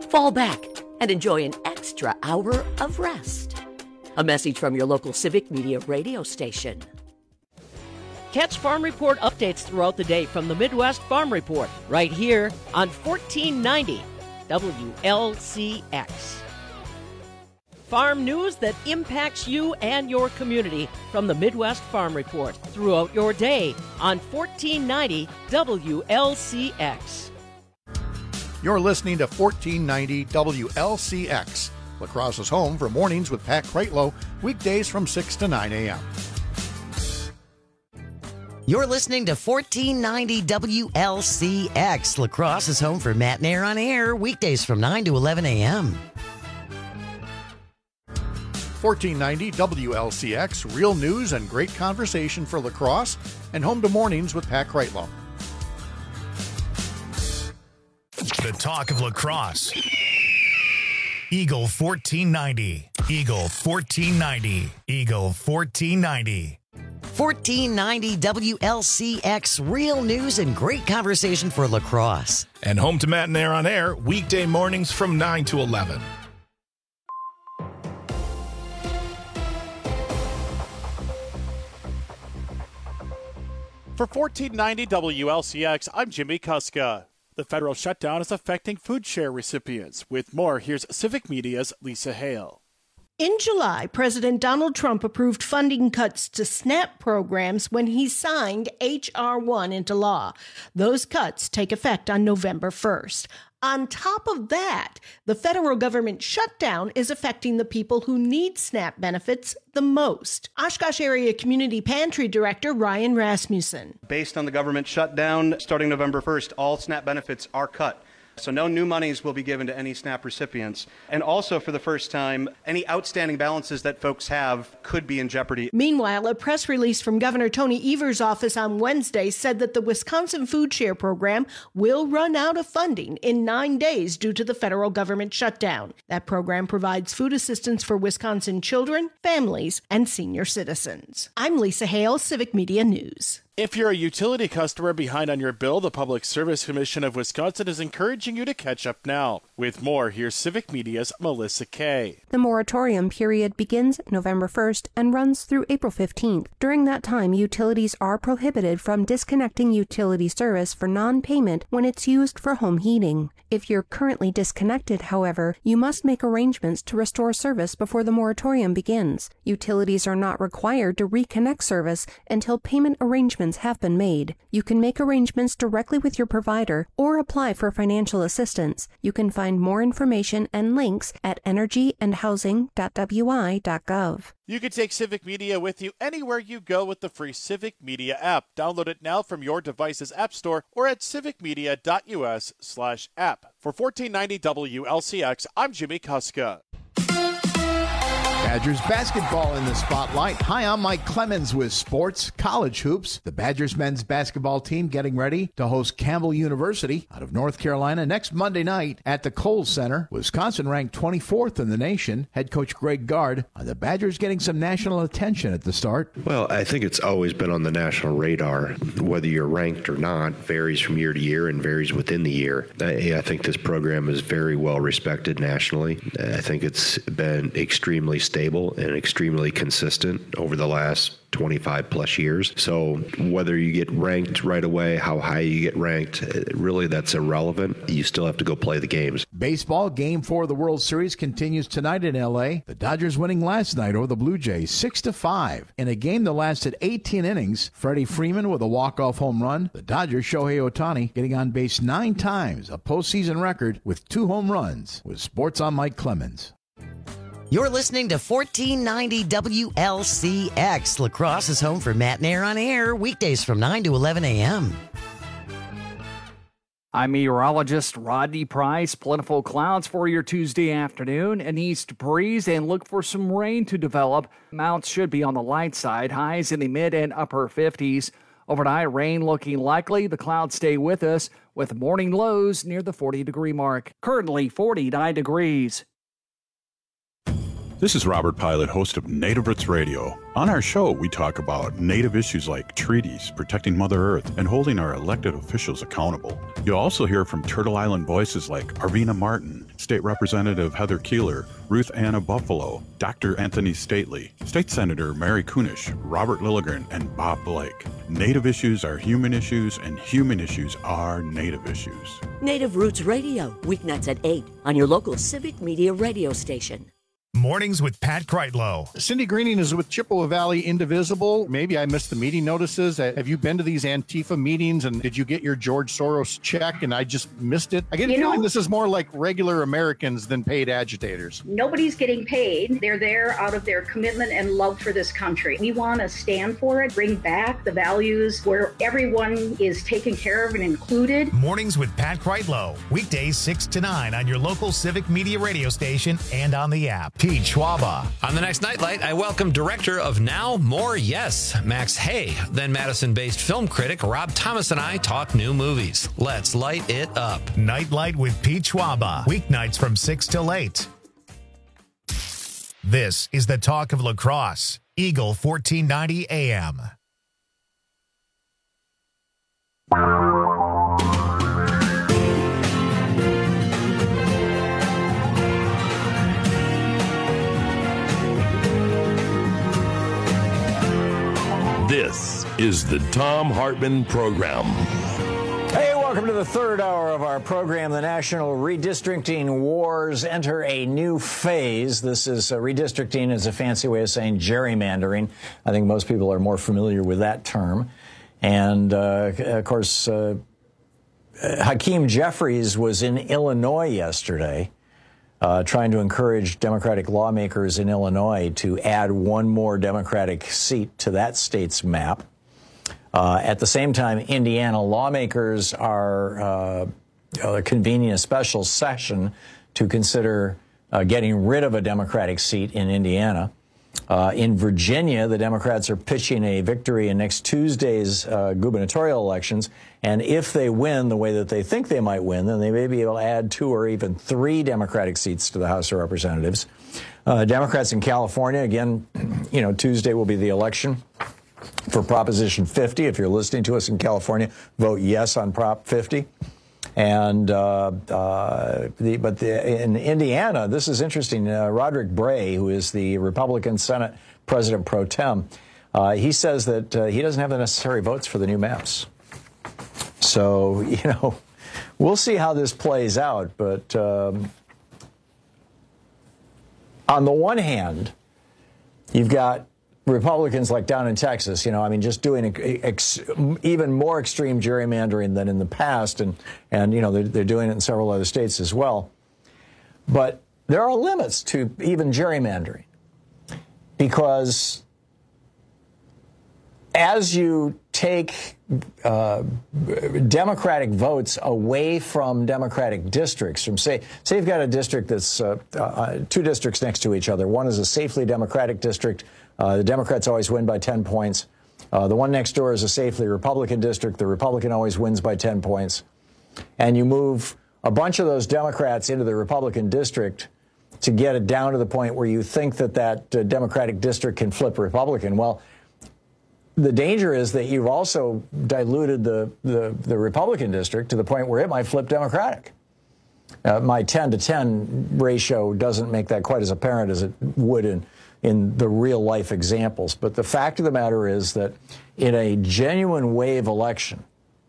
Fall back and enjoy an extra hour of rest. A message from your local Civic Media radio station. Catch Farm Report updates throughout the day from the Midwest Farm Report, right here on 1490 WLCX. Farm news that impacts you and your community from the Midwest Farm Report throughout your day on 1490 WLCX. You're listening to 1490 WLCX, La Crosse's home for mornings with Pat Kreitlow, weekdays from 6 to 9 a.m. You're listening to 1490 WLCX, La Crosse's home for Matt and Air on Air, weekdays from 9 to 11 a.m. 1490 WLCX, real news and great conversation for La Crosse, and home to mornings with Pat Kreitlow. The talk of La Crosse. Eagle 1490. Eagle 1490. Eagle 1490. 1490 WLCX, real news and great conversation for La Crosse. And home to Matt and Air on Air, weekday mornings from 9 to 11. For 1490 WLCX, I'm Jimmy Kuska. The federal shutdown is affecting food share recipients. With more, here's Civic Media's Lisa Hale. In July, President Donald Trump approved funding cuts to SNAP programs when he signed H.R. 1 into law. Those cuts take effect on November 1st. On top of that, the federal government shutdown is affecting the people who need SNAP benefits the most. Oshkosh Area Community Pantry Director Ryan Rasmussen. Based on the government shutdown, starting November 1st, all SNAP benefits are cut. So no new monies will be given to any SNAP recipients. And also, for the first time, any outstanding balances that folks have could be in jeopardy. Meanwhile, a press release from Governor Tony Evers' office on Wednesday said that the Wisconsin Food Share Program will run out of funding in 9 days due to the federal government shutdown. That program provides food assistance for Wisconsin children, families, and senior citizens. I'm Lisa Hale, Civic Media News. If you're a utility customer behind on your bill, the Public Service Commission of Wisconsin is encouraging you to catch up now. With more, here's Civic Media's Melissa Kay. The moratorium period begins November 1st and runs through April 15th. During that time, utilities are prohibited from disconnecting utility service for non-payment when it's used for home heating. If you're currently disconnected, however, you must make arrangements to restore service before the moratorium begins. Utilities are not required to reconnect service until payment arrangements have been made. You can make arrangements directly with your provider or apply for financial assistance. You can find more information and links at energyandhousing.wi.gov. You can take Civic Media with you anywhere you go with the free Civic Media app. Download it now from your device's app store or at civicmedia.us/app. For 1490 WLCX, I'm Jimmy Kuska. Badgers basketball in the spotlight. Hi, I'm Mike Clemens with Sports College Hoops. The Badgers men's basketball team getting ready to host Campbell University out of North Carolina next Monday night at the Kohl's Center. Wisconsin ranked 24th in the nation. Head coach Greg Gard. Are the Badgers getting some national attention at the start? Well, I think it's always been on the national radar. Whether you're ranked or not varies from year to year and varies within the year. I think this program is very well respected nationally. I think it's been extremely stable and extremely consistent over the last 25 plus years. So whether you get ranked right away, how high you get ranked, really that's irrelevant. You still have to go play the games. Baseball Game 4 of the World Series continues tonight in L.A. The Dodgers winning last night over the Blue Jays 6-5 in a game that lasted 18 innings. Freddie Freeman with a walk-off home run. The Dodgers' Shohei Ohtani getting on base 9 times, a postseason record with 2 home runs. With Sports, I'm Mike Clemens. You're listening to 1490 WLCX. La Crosse is home for Matt and Air on Air, weekdays from 9 to 11 a.m. I'm meteorologist Rodney Price. Plentiful clouds for your Tuesday afternoon. An east breeze and look for some rain to develop. Mounts should be on the light side. Highs in the mid and upper 50s. Overnight, rain looking likely. The clouds stay with us with morning lows near the 40-degree mark. Currently 49 degrees. This is Robert Pilot, host of Native Roots Radio. On our show, we talk about Native issues like treaties, protecting Mother Earth, and holding our elected officials accountable. You'll also hear from Turtle Island voices like Arvina Martin, State Representative Heather Keeler, Ruth Anna Buffalo, Dr. Anthony Stately, State Senator Mary Kunish, Robert Lilligren, and Bob Blake. Native issues are human issues, and human issues are Native issues. Native Roots Radio, weeknights at 8 on your local civic media radio station. Mornings with Pat Kreitlow. Cindy Greening is with Chippewa Valley Indivisible. Maybe I missed the meeting notices. Have you been to these Antifa meetings, and did you get your George Soros check and I just missed it? I get a feeling this is more like regular Americans than paid agitators. Nobody's getting paid. They're there out of their commitment and love for this country. We want to stand for it, bring back the values where everyone is taken care of and included. Mornings with Pat Kreitlow. Weekdays 6 to 9 on your local civic media radio station and on the app. Pete Schwaba. On the next Nightlight, I welcome director of Now More Yes, Max Hay. Then Madison-based film critic Rob Thomas and I talk new movies. Let's light it up. Nightlight with Pete Schwaba. Weeknights from 6 till 8. This is the Talk of La Crosse. Eagle 1490 AM. This is the Thom Hartmann Program. Hey, welcome to the third hour of our program. The national redistricting wars enter a new phase. This is redistricting is a fancy way of saying gerrymandering. I think most people are more familiar with that term. And, of course, Hakeem Jeffries was in Illinois yesterday, trying to encourage Democratic lawmakers in Illinois to add one more Democratic seat to that state's map. At the same time, Indiana lawmakers are convening a special session to consider getting rid of a Democratic seat in Indiana. In Virginia, the Democrats are pitching a victory in next Tuesday's gubernatorial elections. And if they win the way that they think they might win, then they may be able to add 2 or even 3 Democratic seats to the House of Representatives. Democrats in California, again, Tuesday will be the election for Proposition 50. If you're listening to us in California, vote yes on Prop 50. And in Indiana, this is interesting. Roderick Bray, who is the Republican Senate President pro tem, he says that he doesn't have the necessary votes for the new maps. So, we'll see how this plays out. But on the one hand, you've got Republicans like down in Texas, just doing even more extreme gerrymandering than in the past. And they're doing it in several other states as well. But there are limits to even gerrymandering, because as you take Democratic votes away from Democratic districts, from say you've got a district that's 2 districts next to each other. One is a safely Democratic district. The Democrats always win by 10 points. The one next door is a safely Republican district. The Republican always wins by 10 points. And you move a bunch of those Democrats into the Republican district to get it down to the point where you think that Democratic district can flip Republican. Well, the danger is that you've also diluted the Republican district to the point where it might flip Democratic. My 10-to-10 ratio doesn't make that quite as apparent as it would in the real-life examples. But the fact of the matter is that in a genuine wave election,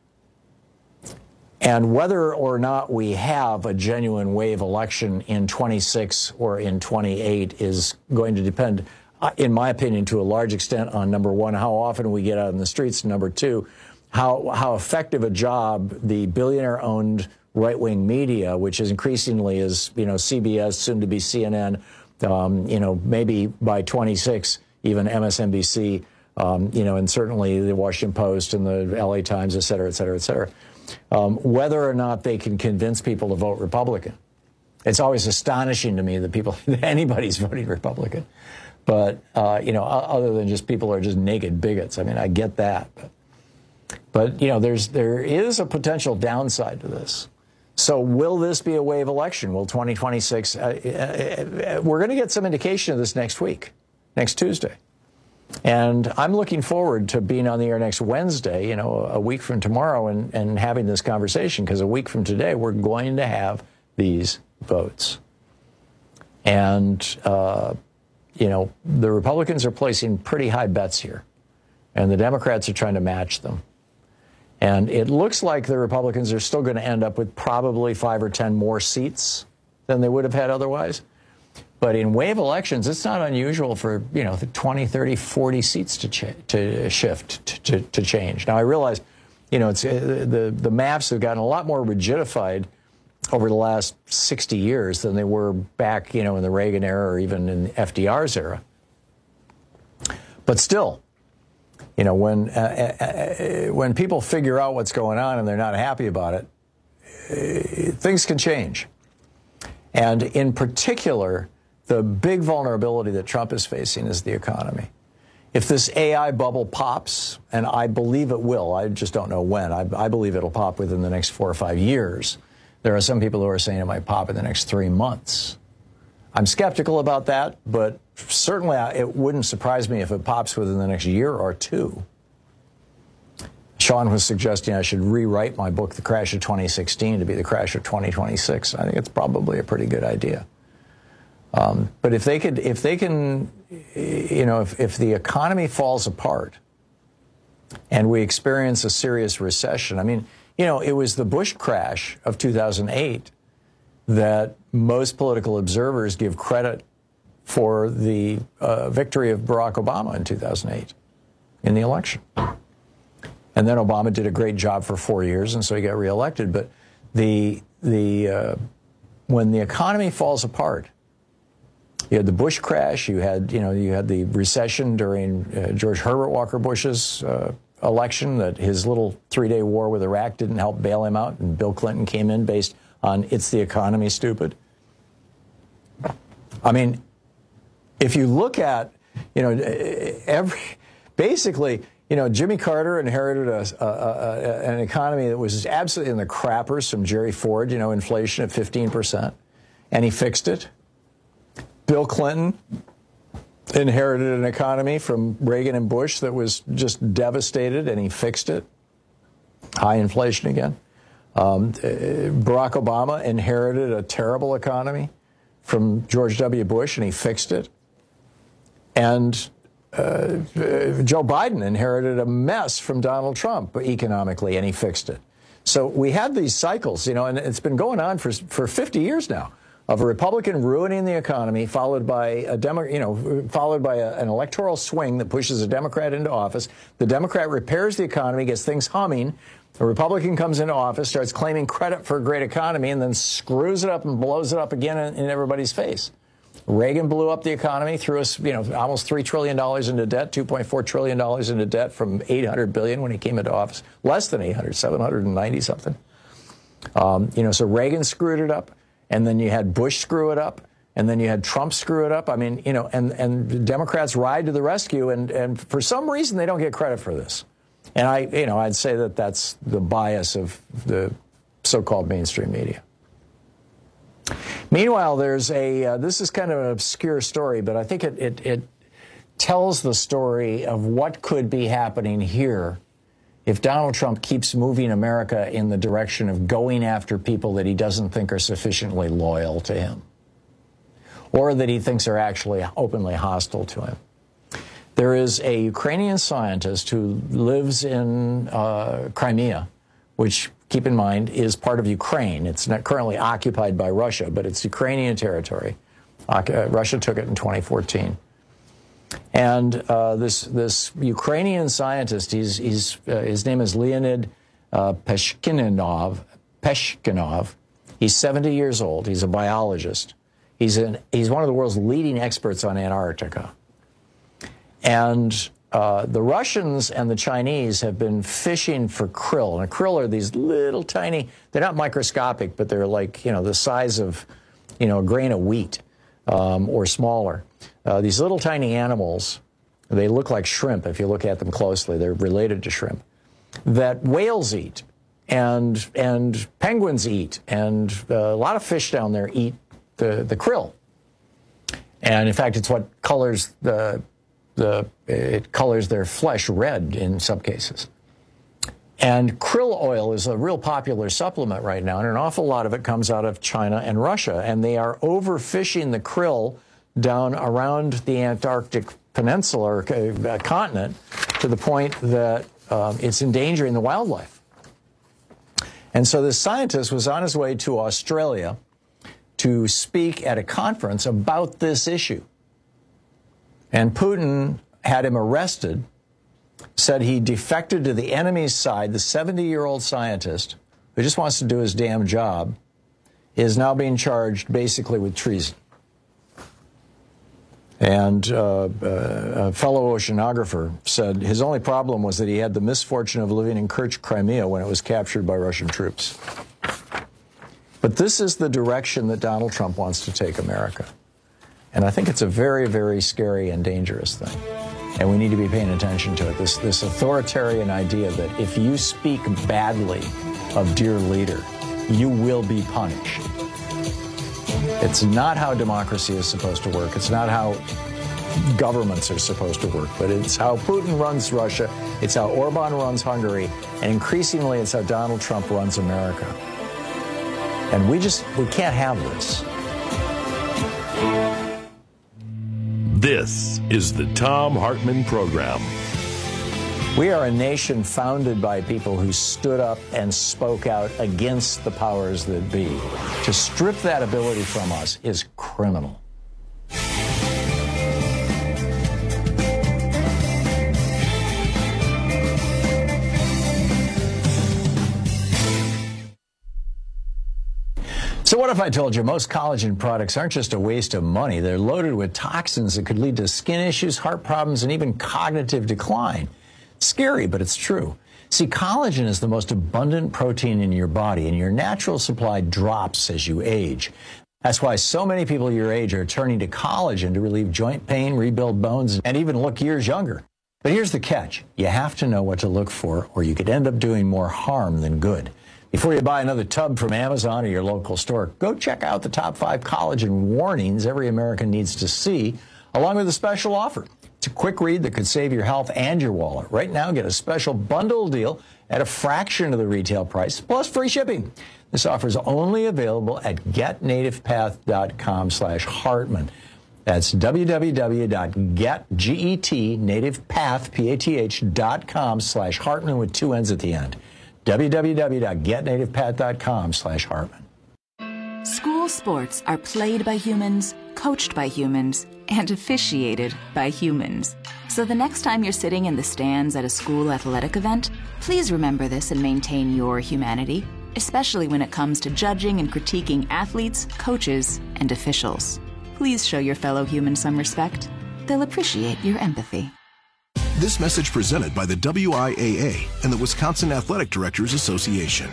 and whether or not we have a genuine wave election in 26 or in 28 is going to depend, in my opinion, to a large extent on, number one, how often we get out in the streets, and number two, how effective a job the billionaire-owned right-wing media, which is increasingly is, CBS, soon to be CNN, maybe by 26, even MSNBC, and certainly the Washington Post and the LA Times, et cetera, et cetera, et cetera, whether or not they can convince people to vote Republican. It's always astonishing to me that anybody's voting Republican. But, other than just people are just naked bigots. I mean, I get that. But there is a potential downside to this. So will this be a wave election? Will 2026? We're going to get some indication of this next week, next Tuesday. And I'm looking forward to being on the air next Wednesday, a week from tomorrow, and having this conversation, because a week from today, we're going to have these votes. And, the Republicans are placing pretty high bets here, and the Democrats are trying to match them. And it looks like the Republicans are still going to end up with probably 5 or 10 more seats than they would have had otherwise. But in wave elections, it's not unusual for, 20, 30, 40 seats to change. Now, I realize, it's the maps have gotten a lot more rigidified over the last 60 years than they were back, in the Reagan era or even in FDR's era. But still, when people figure out what's going on and they're not happy about it, things can change. And in particular, the big vulnerability that Trump is facing is the economy. If this AI bubble pops, and I believe it will, I just don't know when, I believe it'll pop within the next 4 or 5 years. There are some people who are saying it might pop in the next 3 months. I'm skeptical about that, but certainly it wouldn't surprise me if it pops within the next year or two. Sean was suggesting I should rewrite my book, The Crash of 2016, to be The Crash of 2026. I think it's probably a pretty good idea. But if the economy falls apart and we experience a serious recession, it was the Bush crash of 2008 that most political observers give credit for the victory of Barack Obama in 2008 in the election. And then Obama did a great job for 4 years, and so he got reelected. But when the economy falls apart, you had the Bush crash, you had the recession during George Herbert Walker Bush's election, that his little 3-day war with Iraq didn't help bail him out, and Bill Clinton came in based on "it's the economy, stupid." If you look at, Jimmy Carter inherited an economy that was absolutely in the crappers from Jerry Ford, inflation at 15%, and he fixed it. Bill Clinton inherited an economy from Reagan and Bush that was just devastated, and he fixed it. High inflation again. Barack Obama inherited a terrible economy from George W. Bush, and he fixed it. And Joe Biden inherited a mess from Donald Trump economically, and he fixed it. So we had these cycles, and it's been going on for 50 years now, of a Republican ruining the economy, followed by an electoral swing that pushes a Democrat into office. The Democrat repairs the economy, gets things humming. A Republican comes into office, starts claiming credit for a great economy, and then screws it up and blows it up again in everybody's face. Reagan blew up the economy, threw us, almost $3 trillion into debt, $2.4 trillion into debt from $800 billion when he came into office. Less than 800, 790 something. So Reagan screwed it up, and then you had Bush screw it up, and then you had Trump screw it up. And Democrats ride to the rescue, and for some reason they don't get credit for this. And I'd say that that's the bias of the so-called mainstream media. Meanwhile, there's this is kind of an obscure story, but I think it tells the story of what could be happening here if Donald Trump keeps moving America in the direction of going after people that he doesn't think are sufficiently loyal to him, or that he thinks are actually openly hostile to him. There is a Ukrainian scientist who lives in Crimea, which, keep in mind, is part of Ukraine. It's not currently occupied by Russia, but it's Ukrainian territory. Russia took it in 2014. And this Ukrainian scientist, his name is Leonid Peshkinov. He's 70 years old. He's a biologist. He's one of the world's leading experts on Antarctica. And the Russians and the Chinese have been fishing for krill. And krill are these little tiny, they're not microscopic, but they're like, the size of, a grain of wheat or smaller. These little tiny animals, they look like shrimp if you look at them closely. They're related to shrimp, that whales eat. and penguins eat, and a lot of fish down there eat the krill. And in fact, it's what colors it colors their flesh red in some cases. And krill oil is a real popular supplement right now, and an awful lot of it comes out of China and Russia. And they are overfishing the krill down around the Antarctic peninsula or continent to the point that it's endangering the wildlife. And so this scientist was on his way to Australia to speak at a conference about this issue. And Putin had him arrested, said he defected to the enemy's side. The 70-year-old scientist, who just wants to do his damn job, is now being charged basically with treason. And a fellow oceanographer said his only problem was that he had the misfortune of living in Kerch, Crimea, when it was captured by Russian troops. But this is the direction that Donald Trump wants to take America. And I think it's a very, very scary and dangerous thing. And we need to be paying attention to it. This authoritarian idea that if you speak badly of dear leader, you will be punished. It's not how democracy is supposed to work. It's not how governments are supposed to work. But it's how Putin runs Russia. It's how Orban runs Hungary. And increasingly, it's how Donald Trump runs America. And we can't have this. This is the Thom Hartmann Program. We are a nation founded by people who stood up and spoke out against the powers that be. To strip that ability from us is criminal. So what if I told you most collagen products aren't just a waste of money? They're loaded with toxins that could lead to skin issues, heart problems, and even cognitive decline. Scary, but it's true. See, collagen is the most abundant protein in your body, and your natural supply drops as you age. That's why so many people your age are turning to collagen to relieve joint pain, rebuild bones, and even look years younger. But here's the catch. You have to know what to look for, or you could end up doing more harm than good. Before you buy another tub from Amazon or your local store, go check out the top 5 collagen warnings every American needs to see, along with a special offer. It's a quick read that could save your health and your wallet. Right now, get a special bundle deal at a fraction of the retail price, plus free shipping. This offer is only available at getnativepath.com/Hartmann. That's www.getnativepath.com/Hartmann with 2 N's at the end. www.getnativepath.com/Hartmann. School sports are played by humans, coached by humans, and officiated by humans. So the next time you're sitting in the stands at a school athletic event, please remember this and maintain your humanity, especially when it comes to judging and critiquing athletes, coaches, and officials. Please show your fellow humans some respect. They'll appreciate your empathy. This message presented by the WIAA and the Wisconsin Athletic Directors Association.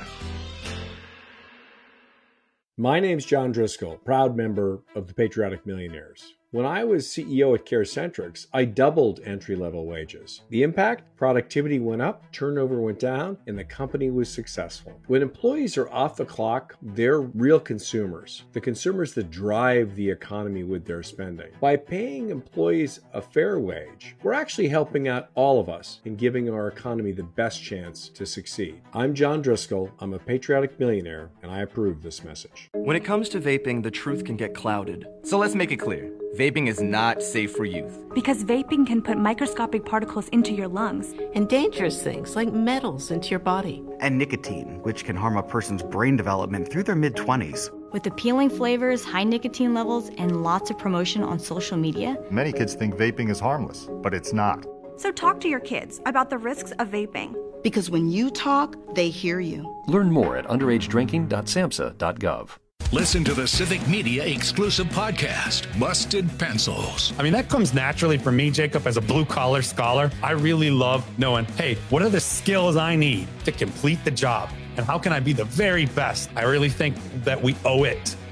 My name's John Driscoll, proud member of the Patriotic Millionaires. When I was CEO at CareCentrix, I doubled entry-level wages. The impact? Productivity went up, turnover went down, and the company was successful. When employees are off the clock, they're real consumers, the consumers that drive the economy with their spending. By paying employees a fair wage, we're actually helping out all of us in giving our economy the best chance to succeed. I'm John Driscoll, I'm a patriotic millionaire, and I approve this message. When it comes to vaping, the truth can get clouded. So let's make it clear. Vaping is not safe for youth. Because vaping can put microscopic particles into your lungs. And dangerous things like metals into your body. And nicotine, which can harm a person's brain development through their mid-20s. With appealing flavors, high nicotine levels, and lots of promotion on social media. Many kids think vaping is harmless, but it's not. So talk to your kids about the risks of vaping. Because when you talk, they hear you. Learn more at underagedrinking.samhsa.gov. Listen to the Civic Media exclusive podcast, Busted Pencils. I mean, that comes naturally for me, Jacob, as a blue-collar scholar. I really love knowing, hey, what are the skills I need to complete the job? And how can I be the very best? I really think that we owe it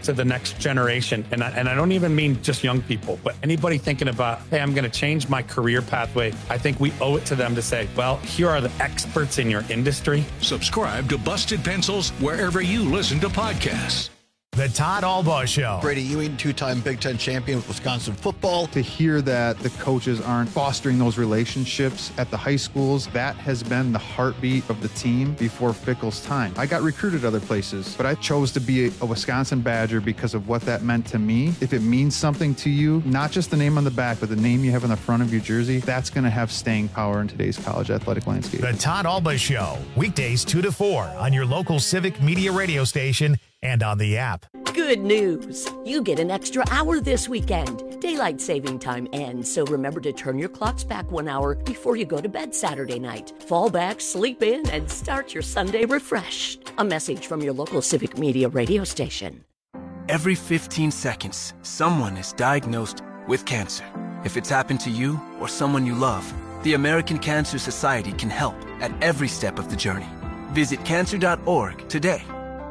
to the next generation. And I don't even mean just young people, but anybody thinking about, hey, I'm going to change my career pathway. I think we owe it to them to say, well, here are the experts in your industry. Subscribe to Busted Pencils wherever you listen to podcasts. The Todd Albaugh Show. Brady Ewing, two-time Big Ten champion with Wisconsin football. To hear that the coaches aren't fostering those relationships at the high schools, that has been the heartbeat of the team before Fickell's time. I got recruited other places, but I chose to be a Wisconsin Badger because of what that meant to me. If it means something to you, not just the name on the back, but the name you have on the front of your jersey, that's going to have staying power in today's college athletic landscape. The Todd Albaugh Show, weekdays 2 to 4 on your local Civic Media radio station and on the app. Good news. You get an extra hour this weekend. Daylight saving time ends, so remember to turn your clocks back 1 hour before you go to bed Saturday night. Fall back, sleep in, and start your Sunday refreshed. A message from your local Civic Media radio station. Every 15 seconds, someone is diagnosed with cancer. If it's happened to you or someone you love, the American Cancer Society can help at every step of the journey. Visit cancer.org today.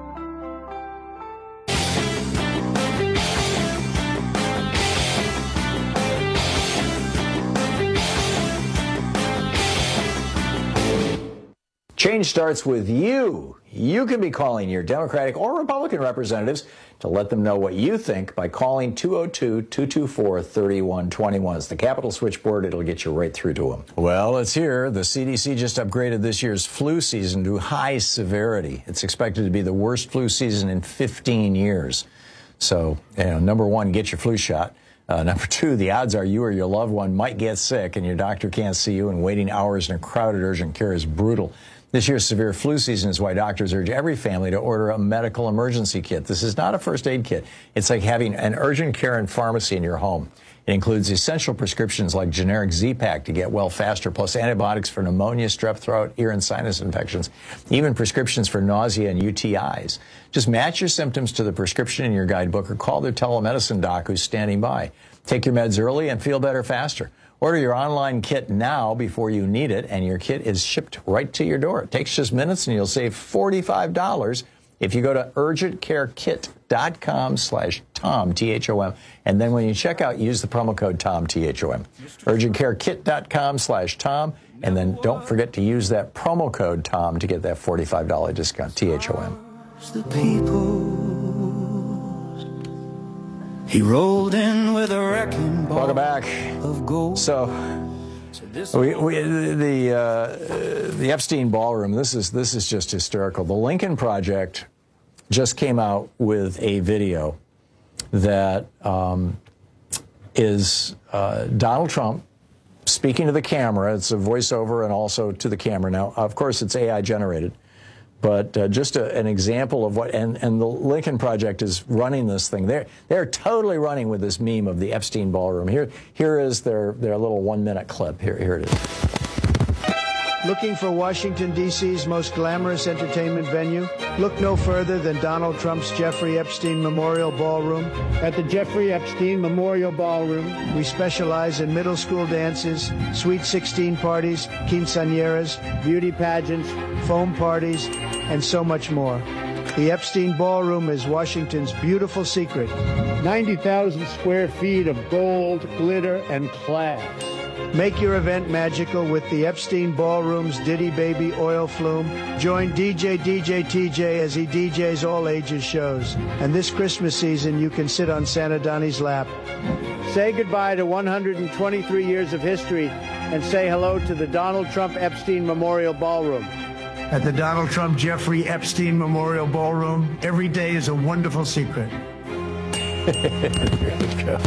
Change starts with you. You can be calling your Democratic or Republican representatives to let them know what you think by calling 202-224-3121. It's the Capitol switchboard. It'll get you right through to them. Well, it's here. The CDC just upgraded this year's flu season to high severity. It's expected to be the worst flu season in 15 years. So, number one, get your flu shot. Number two, the odds are you or your loved one might get sick and your doctor can't see you, and waiting hours in a crowded urgent care is brutal. This year's severe flu season is why doctors urge every family to order a medical emergency kit. This is not a first aid kit. It's like having an urgent care and pharmacy in your home. It includes essential prescriptions like generic Z-Pak to get well faster, plus antibiotics for pneumonia, strep throat, ear and sinus infections, even prescriptions for nausea and UTIs. Just match your symptoms to the prescription in your guidebook or call their telemedicine doc who's standing by. Take your meds early and feel better faster. Order your online kit now before you need it, and your kit is shipped right to your door. It takes just minutes, and you'll save $45 if you go to urgentcarekit.com/Tom, T-H-O-M, and then when you check out, use the promo code Tom, T-H-O-M. urgentcarekit.com/Tom, and then don't forget to use that promo code Tom to get that $45 discount, T-H-O-M. The people. He rolled in with a wrecking ball. Welcome back. Of gold. So, the Epstein Ballroom. This is just hysterical. The Lincoln Project just came out with a video that is Donald Trump speaking to the camera. It's a voiceover and also to the camera. Now, of course, it's AI generated. But just an example of what, and the Lincoln Project is running this thing. They're totally running with this meme of the Epstein Ballroom. Here is their little 1-minute clip. Here it is. Looking for Washington, D.C.'s most glamorous entertainment venue? Look no further than Donald Trump's Jeffrey Epstein Memorial Ballroom. At the Jeffrey Epstein Memorial Ballroom, we specialize in middle school dances, Sweet 16 parties, quinceañeras, beauty pageants, foam parties, and so much more. The Epstein Ballroom is Washington's beautiful secret. 90,000 square feet of gold, glitter, and class. Make your event magical with the Epstein Ballroom's Diddy Baby Oil Flume. Join DJ TJ as he DJs all ages shows. And this Christmas season, you can sit on Santa Donnie's lap. Say goodbye to 123 years of history and say hello to the Donald Trump Epstein Memorial Ballroom. At the Donald Trump Jeffrey Epstein Memorial Ballroom, every day is a wonderful secret. There you go.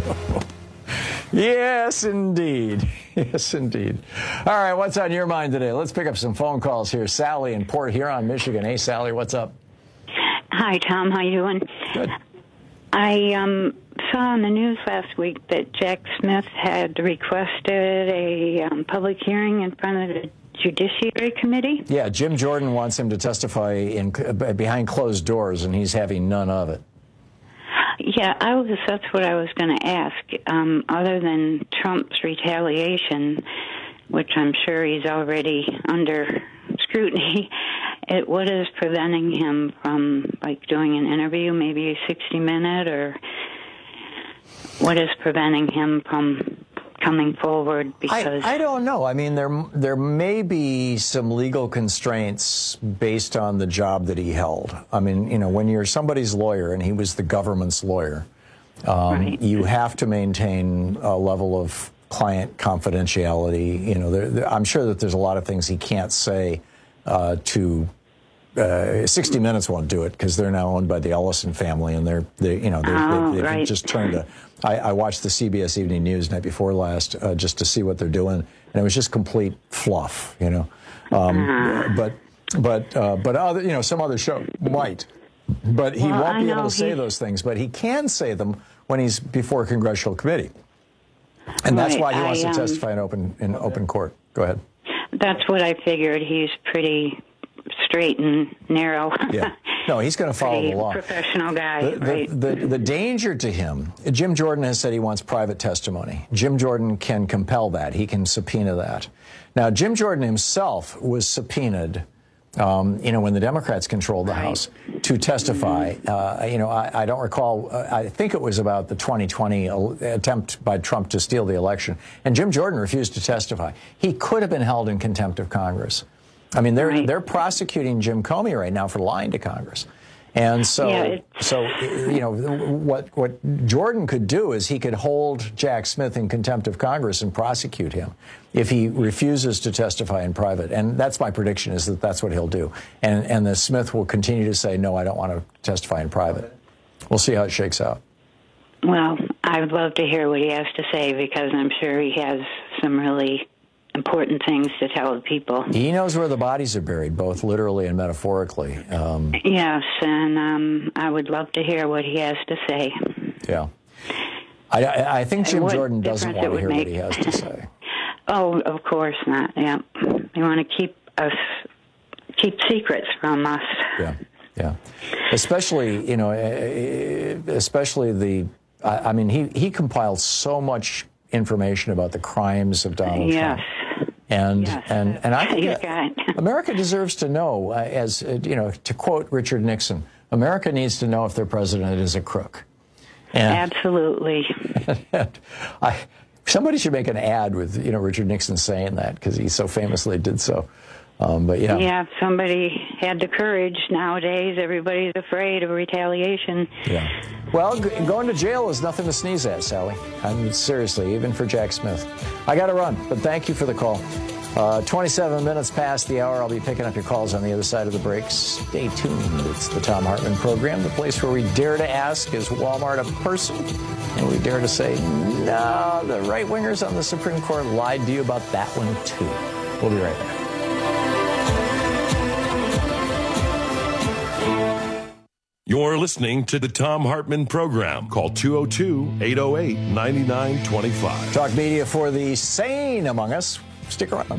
Yes, indeed. Yes, indeed. All right, what's on your mind today? Let's pick up some phone calls here. Sally in Port Huron, Michigan. Hey, Sally, what's up? Hi, Tom. How you doing? Good. I saw on the news last week that Jack Smith had requested a public hearing in front of the Judiciary Committee. Yeah, Jim Jordan wants him to testify behind closed doors, and he's having none of it. Yeah, that's what I was going to ask. Other than Trump's retaliation, which I'm sure he's already under scrutiny, What is preventing him from, like, doing an interview, maybe a 60-minute, or what is preventing him from coming forward? Because I don't know. I mean, there may be some legal constraints based on the job that he held. I mean, you know, when you're somebody's lawyer, and he was the government's lawyer, right, you have to maintain a level of client confidentiality. You know, I'm sure that there's a lot of things he can't say to 60 Minutes won't do it because they're now owned by the Ellison family, and they've just turned to. I watched the CBS Evening News night before last just to see what they're doing, and it was just complete fluff, you know. But other, you know, some other show might, but he won't be able to say those things. But he can say them when he's before a congressional committee, and that's why he wants to testify in open court. Go ahead. That's what I figured. He's pretty straight and narrow. Yeah. No, he's going to follow the law. Professional guy, right? The danger to him, Jim Jordan has said he wants private testimony. Jim Jordan can compel that. He can subpoena that. Now, Jim Jordan himself was subpoenaed, you know, when the Democrats controlled the House, to testify. You know, I don't recall. I think it was about the 2020 attempt by Trump to steal the election. And Jim Jordan refused to testify. He could have been held in contempt of Congress. I mean, they're prosecuting Jim Comey right now for lying to Congress. And so you know, what Jordan could do is he could hold Jack Smith in contempt of Congress and prosecute him if he refuses to testify in private. And that's my prediction, is that that's what he'll do. And the Smith will continue to say, no, I don't want to testify in private. We'll see how it shakes out. Well, I would love to hear what he has to say, because I'm sure he has some really important things to tell the people. He knows where the bodies are buried, both literally and metaphorically. Yes, and I would love to hear what he has to say. Yeah. I think Jim Jordan doesn't want to hear what he has to say. Oh, of course not, yeah. They want to keep secrets from us. Yeah, yeah. Especially, you know, I mean, he compiled so much information about the crimes of Donald Trump. And I think America deserves to know, as you know, to quote Richard Nixon, America needs to know if their president is a crook. Absolutely. Somebody should make an ad with, you know, Richard Nixon saying that, because he so famously did so. But yeah. Yeah, if somebody had the courage. Nowadays, everybody's afraid of retaliation. Yeah. Well, going to jail is nothing to sneeze at, Sally. I mean, seriously, even for Jack Smith. I got to run, but thank you for the call. 27 minutes past the hour. I'll be picking up your calls on the other side of the break. Stay tuned. It's the Thom Hartmann Program, the place where we dare to ask, is Walmart a person? And we dare to say, no, the right-wingers on the Supreme Court lied to you about that one, too. We'll be right back. You're listening to the Thom Hartmann Program. Call 202-808-9925. Talk media for the sane among us. Stick around.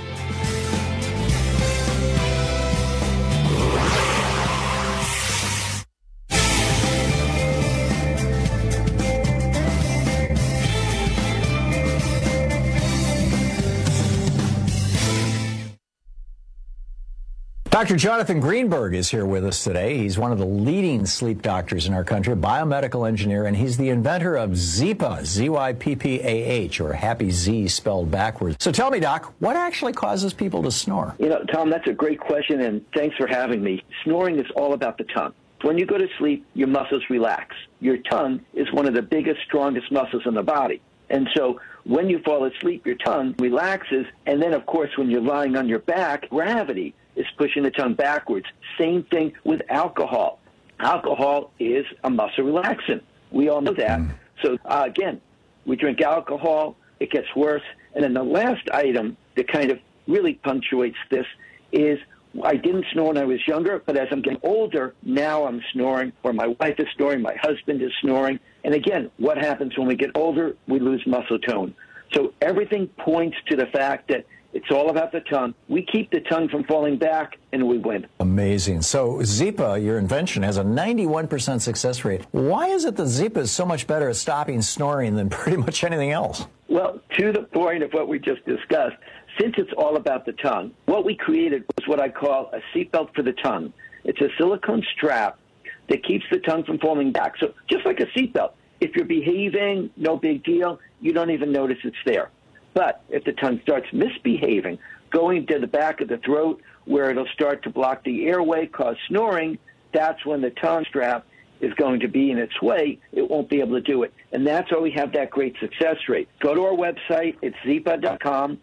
Dr. Jonathan Greenberg is here with us today. He's one of the leading sleep doctors in our country, a biomedical engineer, and he's the inventor of Zyppah, Z-Y-P-P-A-H, or Happy Z spelled backwards. So tell me, Doc, what actually causes people to snore? You know, Tom, that's a great question, and thanks for having me. Snoring is all about the tongue. When you go to sleep, your muscles relax. Your tongue is one of the biggest, strongest muscles in the body. And so when you fall asleep, your tongue relaxes, and then, of course, when you're lying on your back, gravity is pushing the tongue backwards. Same thing with alcohol. Alcohol is a muscle relaxant. We all know that. So, again, we drink alcohol, it gets worse. And then the last item that kind of really punctuates this is I didn't snore when I was younger, but as I'm getting older, now I'm snoring, or my wife is snoring, my husband is snoring. And again, what happens when we get older? We lose muscle tone. So everything points to the fact that it's all about the tongue. We keep the tongue from falling back, and we win. Amazing. So Zyppah, your invention, has a 91% success rate. Why is it that Zyppah is so much better at stopping snoring than pretty much anything else? Well, to the point of what we just discussed, since it's all about the tongue, what we created was what I call a seatbelt for the tongue. It's a silicone strap that keeps the tongue from falling back. So just like a seatbelt, if you're behaving, no big deal, you don't even notice it's there. But if the tongue starts misbehaving, going to the back of the throat where it'll start to block the airway, cause snoring, that's when the tongue strap is going to be in its way. It won't be able to do it. And that's why we have that great success rate. Go to our website. It's zyppah.com,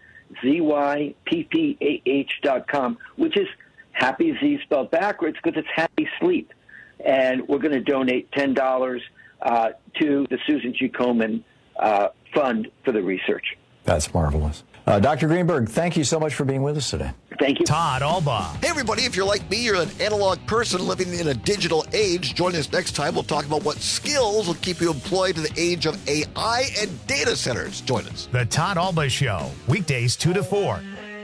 ZYPPAH.com, which is happy Z spelled backwards because it's happy sleep. And we're going to donate $10 to the Susan G. Komen Fund for the research. That's marvelous. Dr. Greenberg, thank you so much for being with us today. Thank you. Todd Albaugh. Hey, everybody, if you're like me, you're an analog person living in a digital age. Join us next time. We'll talk about what skills will keep you employed in the age of AI and data centers. Join us. The Todd Albaugh Show, weekdays 2 to 4.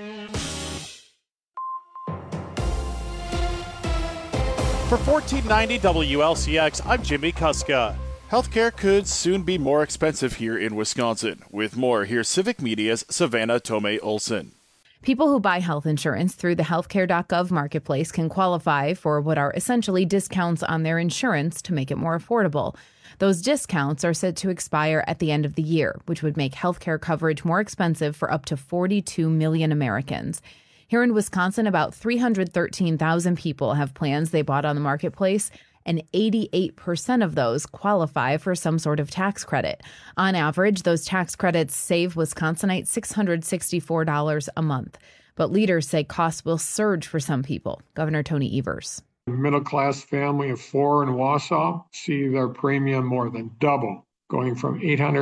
For 1490 WLCX, I'm Jimmy Kuska. Healthcare could soon be more expensive here in Wisconsin. With more, here's Civic Media's Savannah Tomei Olson. People who buy health insurance through the healthcare.gov marketplace can qualify for what are essentially discounts on their insurance to make it more affordable. Those discounts are set to expire at the end of the year, which would make healthcare coverage more expensive for up to 42 million Americans. Here in Wisconsin, about 313,000 people have plans they bought on the marketplace, and 88% of those qualify for some sort of tax credit. On average, those tax credits save Wisconsinites $664 a month. But leaders say costs will surge for some people. Governor Tony Evers. A middle-class family of 4 in Wausau see their premium more than double, going from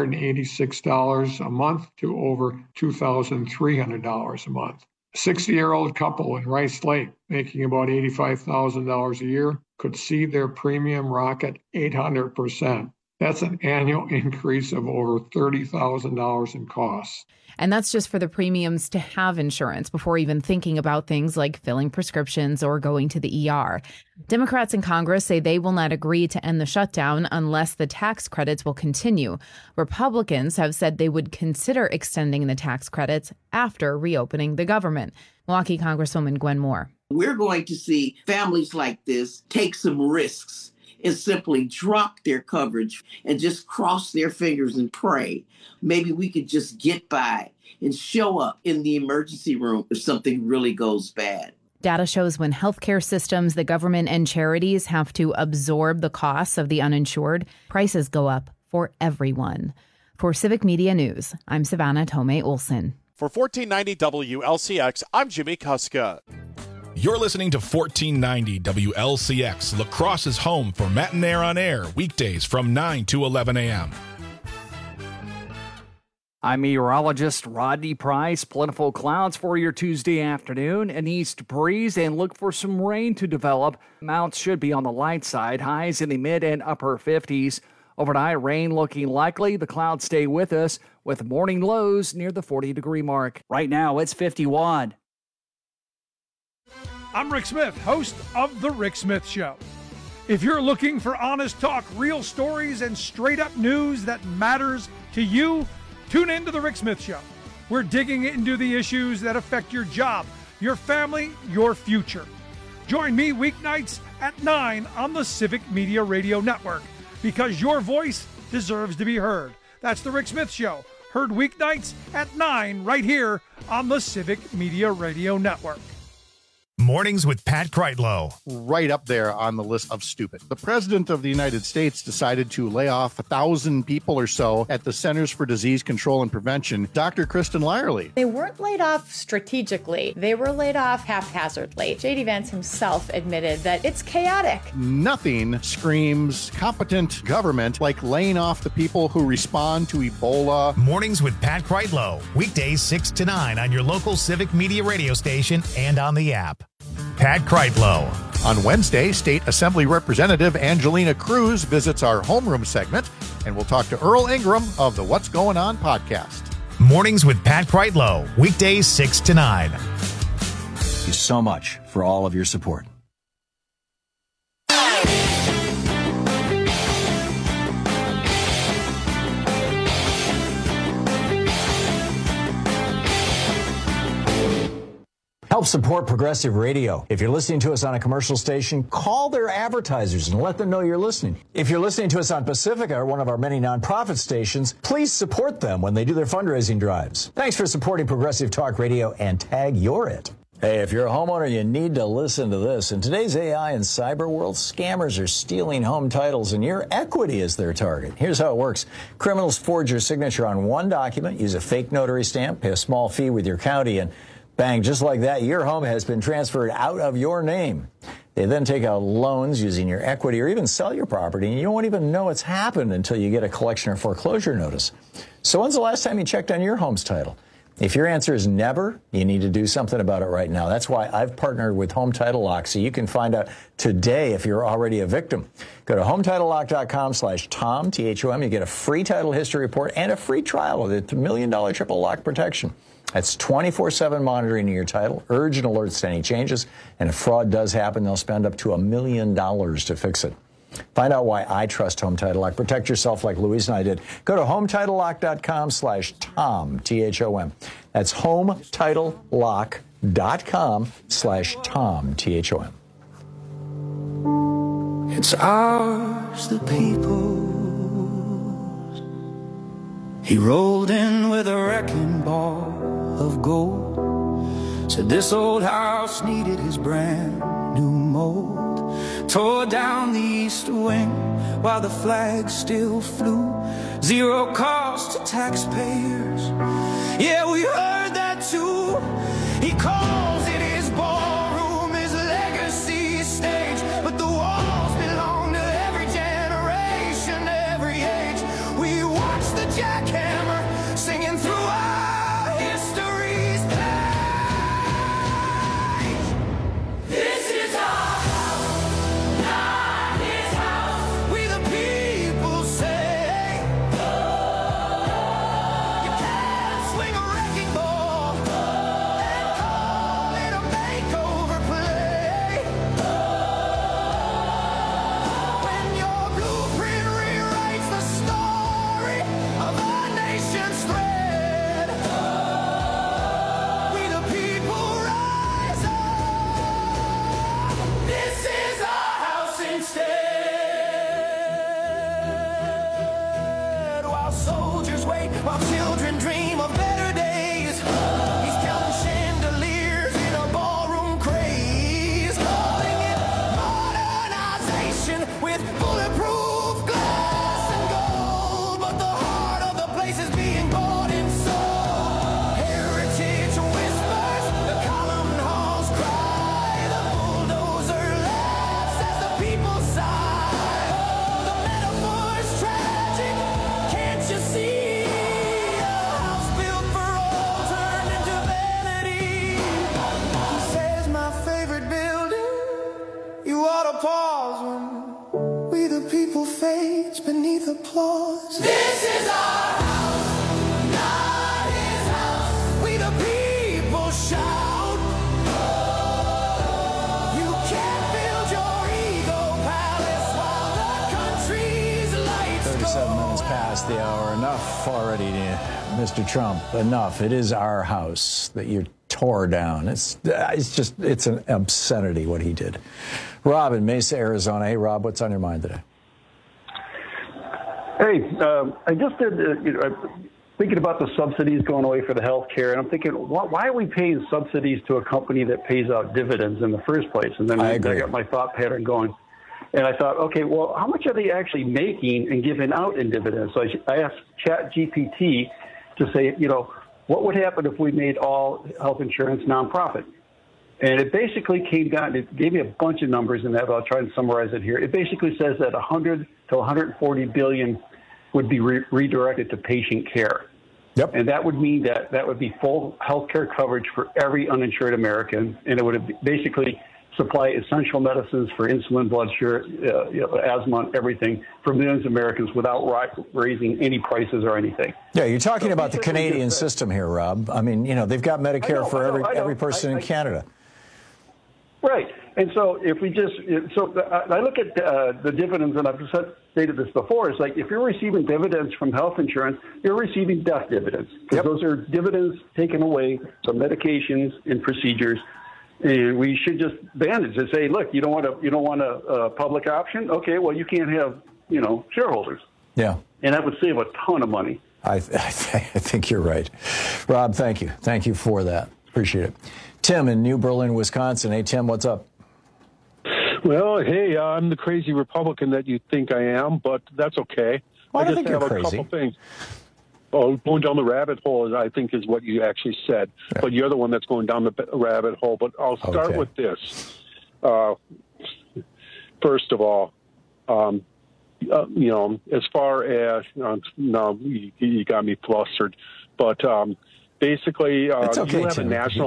$886 a month to over $2,300 a month. A 60-year-old couple in Rice Lake making about $85,000 a year could see their premium rocket 800%. That's an annual increase of over $30,000 in costs. And that's just for the premiums to have insurance before even thinking about things like filling prescriptions or going to the ER. Democrats in Congress say they will not agree to end the shutdown unless the tax credits will continue. Republicans have said they would consider extending the tax credits after reopening the government. Milwaukee Congresswoman Gwen Moore. We're going to see families like this take some risks and simply drop their coverage and just cross their fingers and pray. Maybe we could just get by and show up in the emergency room if something really goes bad. Data shows when healthcare systems, the government, and charities have to absorb the costs of the uninsured, prices go up for everyone. For Civic Media News, I'm Savannah Tomei Olson. For 1490 WLCX, I'm Jimmy Kuska. You're listening to 1490 WLCX, La Crosse's home for Matinaire on Air, weekdays from 9 to 11 a.m. I'm meteorologist Rodney Price. Plentiful clouds for your Tuesday afternoon. An east breeze and look for some rain to develop. Amounts should be on the light side. Highs in the mid and upper 50s. Overnight, rain looking likely. The clouds stay with us with morning lows near the 40-degree mark. Right now, it's 51. I'm Rick Smith, host of The Rick Smith Show. If you're looking for honest talk, real stories, and straight-up news that matters to you, tune in to The Rick Smith Show. We're digging into the issues that affect your job, your family, your future. Join me weeknights at 9 on the Civic Media Radio Network, because your voice deserves to be heard. That's The Rick Smith Show, heard weeknights at 9 right here on the Civic Media Radio Network. Mornings with Pat Kreitlow. Right up there on the list of stupid. The President of the United States decided to lay off 1,000 people or so at the Centers for Disease Control and Prevention. Dr. Kristen Lyerly. They weren't laid off strategically. They were laid off haphazardly. J.D. Vance himself admitted that it's chaotic. Nothing screams competent government like laying off the people who respond to Ebola. Mornings with Pat Kreitlow. Weekdays 6 to 9 on your local Civic Media radio station and on the app. Pat Kreitlow. On Wednesday, State Assembly Representative Angelina Cruz visits our homeroom segment, and we'll talk to Earl Ingram of the What's Going On podcast. Mornings with Pat Kreitlow. Weekdays 6 to 9. Thank you so much for all of your support. Help support Progressive Radio. If you're listening to us on a commercial station, call their advertisers and let them know you're listening. If you're listening to us on Pacifica, or one of our many nonprofit stations, please support them when they do their fundraising drives. Thanks for supporting Progressive Talk Radio, and tag you're it. Hey, if you're a homeowner, you need to listen to this. In today's AI and cyber world, scammers are stealing home titles, and your equity is their target. Here's how it works. Criminals forge your signature on one document, use a fake notary stamp, pay a small fee with your county, and bang, just like that, your home has been transferred out of your name. They then take out loans using your equity or even sell your property, and you won't even know it's happened until you get a collection or foreclosure notice. So when's the last time you checked on your home's title? If your answer is never, you need to do something about it right now. That's why I've partnered with Home Title Lock, so you can find out today if you're already a victim. Go to HometitleLock.com/Tom, T-H-O-M. You get a free title history report and a free trial with a $1 million triple lock protection. That's 24/7 monitoring of your title, urgent alerts to any changes, and if fraud does happen, they'll spend up to $1 million to fix it. Find out why I trust Home Title Lock. Protect yourself like Louise and I did. Go to HometitleLock.com/Tom, T-H-O-M. That's HometitleLock.com/Tom, T-H-O-M. It's ours, the people's. He rolled in with a wrecking ball of gold. Said this old house needed his brand new mold. Tore down the east wing while the flag still flew. Zero cost to taxpayers. Yeah, we heard that too. He calls it his ballroom, his legacy stage. But the walls belong to every generation, every age. We watch the jackhammer singing through our history's page. This is our while children dream of better days. He's counting chandeliers in a ballroom craze, calling it modernization with bulletproof glass and gold. But the heart of the place is being bought and sold. Heritage whispers, the column halls cry, the bulldozer laughs as the people sigh. The metaphor's tragic, can't you see? Fades beneath applause. This is our house, not his house. We the people shout. You can't build your ego palace while the country's lights 37 minutes past the hour. Enough already, Mr. Trump. Enough. It is our house that you tore down. It's an obscenity what he did. Rob in Mesa, Arizona. Hey, Rob, what's on your mind today? Hey, I just did, thinking about the subsidies going away for the health care, and I'm thinking, why are we paying subsidies to a company that pays out dividends in the first place? And then I got my thought pattern going. And I thought, okay, well, how much are they actually making and giving out in dividends? So I asked ChatGPT to say, what would happen if we made all health insurance nonprofit? And it basically came down, it gave me a bunch of numbers in that, but I'll try and summarize it here. It basically says that 100 to 140 billion would be redirected to patient care. Yep. And that would mean that would be full health care coverage for every uninsured American, and it would basically supply essential medicines for insulin, blood sugar, asthma, everyththing for millions of Americans without raising any prices or anything. Yeah, you're talking about the Canadian system here, Rob. I mean, they've got Medicare for every person in Canada. Right. And so if we I look at the dividends, and I've stated this before, it's like if you're receiving dividends from health insurance, you're receiving death dividends. Because those are dividends taken away from medications and procedures And we should just ban it. Just say, look, you don't want a public option? Okay, well, you can't have, shareholders. Yeah. And that would save a ton of money. I think you're right. Rob, thank you. Thank you for that. Appreciate it. Tim in New Berlin, Wisconsin. Hey, Tim, what's up? Well, hey, I'm the crazy Republican that you think I am, but that's okay. Well, I just think have you're a crazy. couple things. Oh, going down the rabbit hole, I think, is what you actually said. Yeah. But you're the one that's going down the rabbit hole. But I'll start with this. First of all, as far as no, you got me flustered. But basically, it's okay, you have Tim. a national.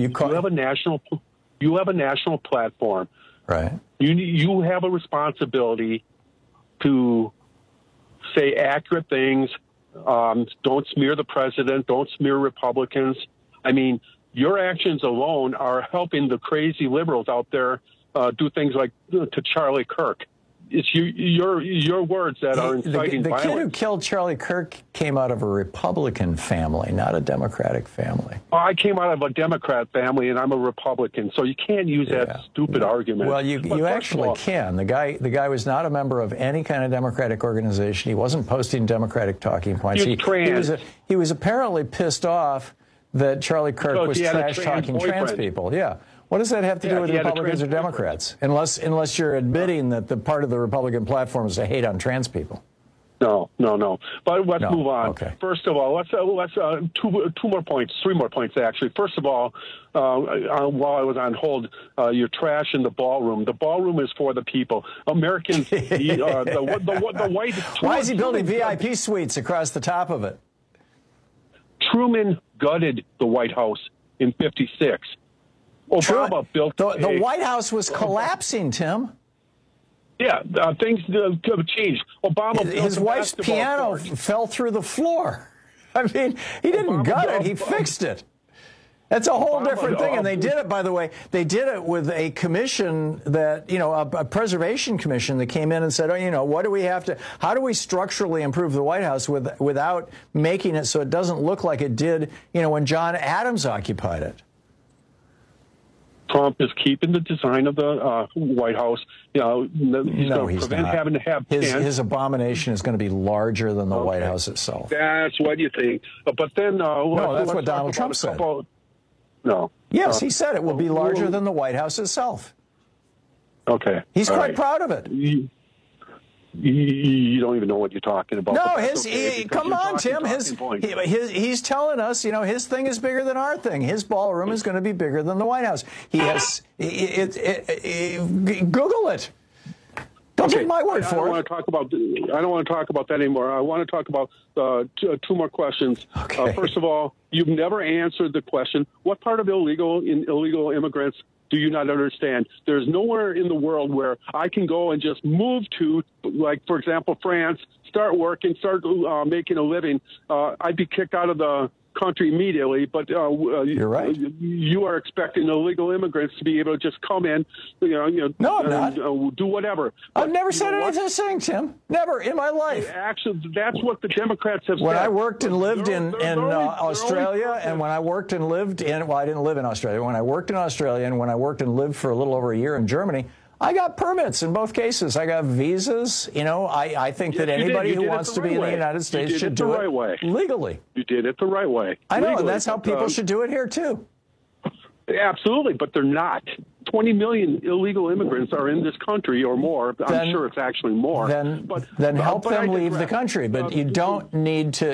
You have a national platform. Right. You have a responsibility to say accurate things. Don't smear the president. Don't smear Republicans. I mean, your actions alone are helping the crazy liberals out there do things like to Charlie Kirk. It's your words that are inciting violence. The kid who killed Charlie Kirk came out of a Republican family, not a Democratic family. I came out of a Democrat family, and I'm a Republican, so you can't use that stupid argument. Well, you actually can. The guy was not a member of any kind of Democratic organization. He wasn't posting Democratic talking points. He was apparently pissed off that Charlie Kirk was trash-talking trans people. Yeah. What does that have to do with Republicans or Democrats? Unless you're admitting that the part of the Republican platform is to hate on trans people. No. But let's move on. Okay. First of all, let's three more points actually. First of all, while I was on hold, you're trashing the ballroom. The ballroom is for the people. Americans. the white. Why is he building VIP suites across the top of it? Truman gutted the White House in '56. Obama built the White House was collapsing, Tim. Yeah, things have changed. Obama his wife's piano fell through the floor. I mean, he didn't gut it; he fixed it. That's a whole different thing. And they did it, by the way. They did it with a commission that, a preservation commission that came in and said, what do we have to? How do we structurally improve the White House without making it so it doesn't look like it did, when John Adams occupied it? Trump is keeping the design of the White House. He's prevent not. Having to have his abomination is going to be larger than the White House itself. That's what you think. But then, that's what Donald Trump said. No. Yes, he said it will be larger than the White House itself. Okay. He's quite proud of it. You don't even know what you're talking about. No, come on, Tim. He's telling us, his thing is bigger than our thing. His ballroom is going to be bigger than the White House. He has. Google it. Don't take my word for it. I don't want to talk about that anymore. I want to talk about two more questions. Okay. First of all, you've never answered the question: what part of illegal immigrants do you not understand? There's nowhere in the world where I can go and just move to, like, for example, France, start working, start making a living. I'd be kicked out of the country immediately, but you're right. You are expecting illegal immigrants to be able to just come in, No, I'm not. Do whatever. I've never said anything saying, Tim. Never in my life. Actually, that's what the Democrats have said. When I worked and lived in Australia, and when I worked and lived in, well, I didn't live in Australia. When I worked in Australia and when I worked and lived for a little over a year in Germany, I got permits in both cases. I got visas. I think that anybody who wants to be in the United States should do it legally. You did it the right way. I know, and that's how people should do it here, too. Absolutely, but they're not. 20 million illegal immigrants are in this country or more. I'm sure it's actually more. Then help them leave the country. But you don't need to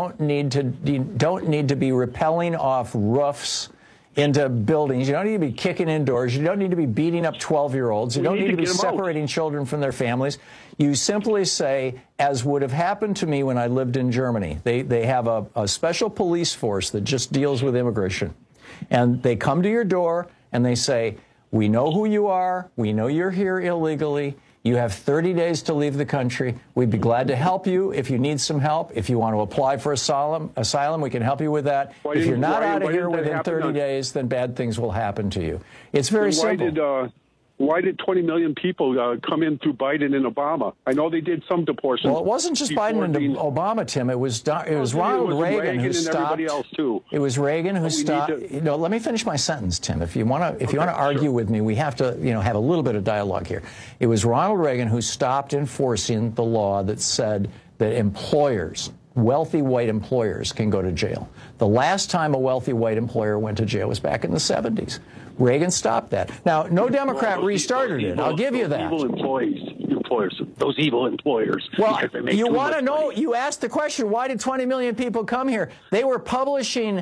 be rappelling off roofs into buildings. You don't need to be kicking indoors. You don't need to be beating up 12-year-olds. You don't need to be separating children from their families. You simply say, as would have happened to me when I lived in Germany, they have a special police force that just deals with immigration. And they come to your door and they say, we know who you are. We know you're here illegally. You have 30 days to leave the country. We'd be glad to help you if you need some help. If you want to apply for asylum, we can help you with that. If you're not out of here within 30 days, then bad things will happen to you. It's very simple. Why did 20 million people come in through Biden and Obama? I know they did some deportations. Well, it wasn't just Biden and Obama, Tim. It was Ronald Reagan who stopped. Everybody else too. It was Reagan who stopped. Let me finish my sentence, Tim. If you want to argue with me, we have to have a little bit of dialogue here. It was Ronald Reagan who stopped enforcing the law that said that employers, wealthy white employers, can go to jail. The last time a wealthy white employer went to jail was back in the 70s. Reagan stopped that. Now, no Democrat restarted it. I'll give you that. Evil employers, those evil employers. Well, you want to know? You asked the question: why did 20 million people come here? They were publishing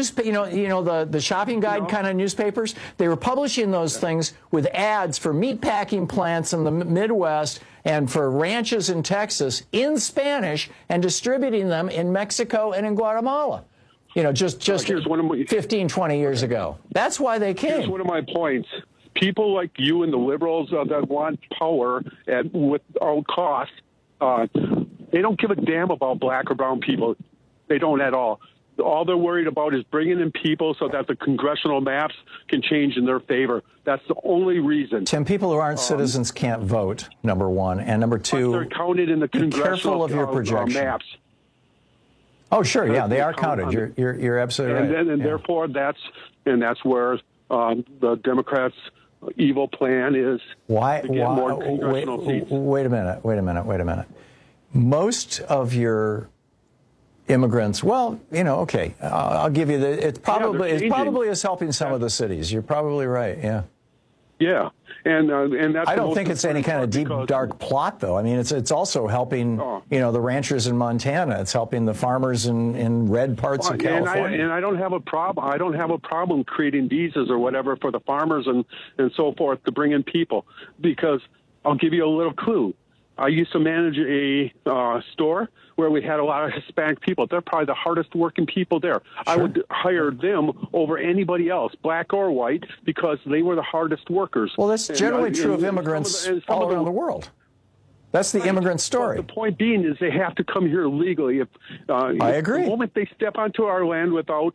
the shopping guide kind of newspapers. They were publishing those things with ads for meatpacking plants in the Midwest and for ranches in Texas in Spanish and distributing them in Mexico and in Guatemala. Just 15, 20 years ago. That's why they came. Here's one of my points. People like you and the liberals that want power with all costs, they don't give a damn about black or brown people. They don't at all. All they're worried about is bringing in people so that the congressional maps can change in their favor. That's the only reason. Tim, people who aren't citizens can't vote, number one. And number two, they're counted in the congressional careful of your projection. Maps. Oh, sure, yeah, they are counted. You're absolutely right. And therefore, that's where the Democrats' evil plan is. Why? To get more congressional seats. Wait a minute. Most of your immigrants, I'll give you it probably is helping some of the cities. You're probably right. Yeah. Yeah. And that's I don't think it's any kind of deep, dark plot, though. I mean, it's also helping, the ranchers in Montana. It's helping the farmers in red parts of California. And I don't have a problem. I don't have a problem creating visas or whatever for the farmers and so forth to bring in people, because I'll give you a little clue. I used to manage a store where we had a lot of Hispanic people. They're probably the hardest working people there. Sure. I would hire them over anybody else, black or white, because they were the hardest workers. Well, that's generally true of immigrants all around the world. That's the immigrant story. But the point being is they have to come here legally. I agree. The moment they step onto our land without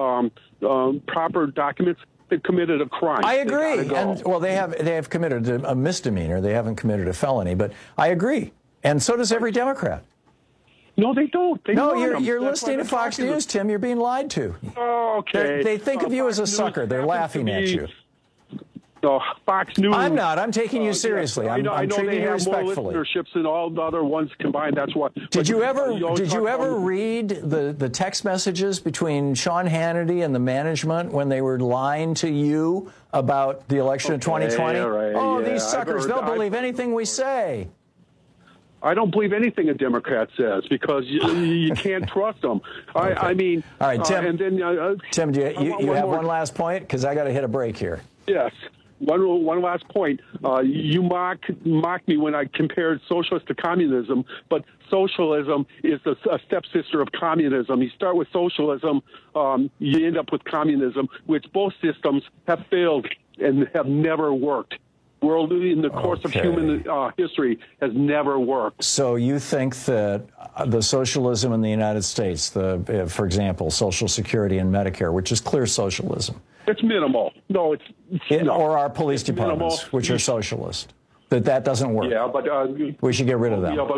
proper documents, they've committed a crime. I agree. They have committed a misdemeanor. They haven't committed a felony, but I agree. And so does every Democrat. No, they don't. You're listening to Fox News, Tim. You're being lied to. Okay. They think of you as a sucker. They're laughing at you. No, Fox News. I'm not. I'm taking you seriously. I'm treating you respectfully. More listenerships than all the other ones combined. That's what. Did you ever read the text messages between Sean Hannity and the management when they were lying to you about the election of 2020? These suckers! They'll believe anything we say. I don't believe anything a Democrat says because you can't trust them. Okay. I mean, all right, Tim. And then, Tim, do you have one last point? Because I got to hit a break here. Yes. One last point. You mocked me when I compared socialist to communism, but socialism is a stepsister of communism. You start with socialism, you end up with communism, which both systems have failed and have never worked. World in the course of human history has never worked. So you think that the socialism in the United States, for example, Social Security and Medicare, which is clear socialism. It's minimal. No, it's no. Or our police departments, minimal. Which are socialist. That doesn't work. Yeah, but we should get rid of them. Yeah, but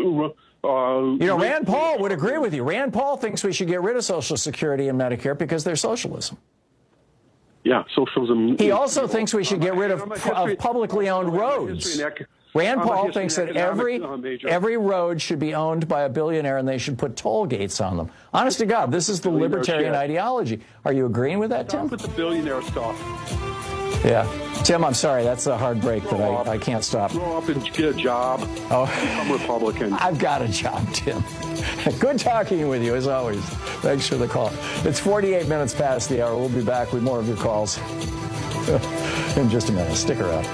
Rand Paul would agree with you. Rand Paul thinks we should get rid of Social Security and Medicare because they're socialism. Yeah, socialism. He also thinks we should get rid of publicly owned roads. Rand Paul thinks that every road should be owned by a billionaire and they should put toll gates on them. Honest to God, this is the libertarian ideology. Are you agreeing with that, Tim? With the billionaire stuff. Yeah. Tim, I'm sorry. That's a hard break that I can't stop. Grow up and get a job. Become Republican. I've got a job, Tim. Good talking with you, as always. Thanks for the call. It's 48 minutes past the hour. We'll be back with more of your calls in just a minute. Stick around.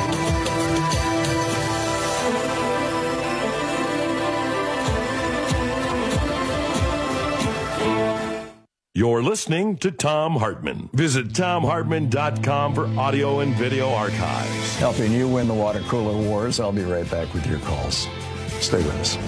You're listening to Thom Hartmann. Visit ThomHartmann.com for audio and video archives. Helping you win the water cooler wars. I'll be right back with your calls. Stay with us.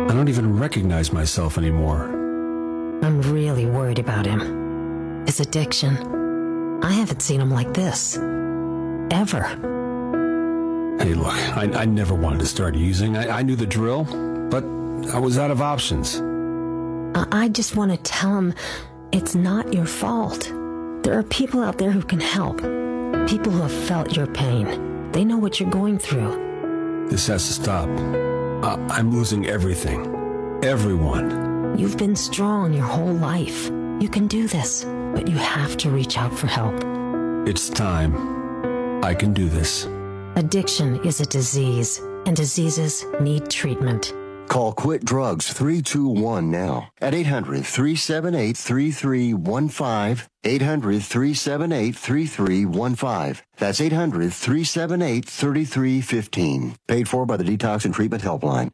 I don't even recognize myself anymore. I'm really worried about him. His addiction. I haven't seen him like this. Ever. Hey, look, I never wanted to start using. I knew the drill, but I was out of options. I just want to tell him it's not your fault. There are people out there who can help. People who have felt your pain. They know what you're going through. This has to stop. I'm losing everything. Everyone. You've been strong your whole life. You can do this, but you have to reach out for help. It's time. I can do this. Addiction is a disease, and diseases need treatment. Call Quit Drugs 321 now at 800-378-3315. 800-378-3315. That's 800-378-3315. Paid for by the Detox and Treatment Helpline.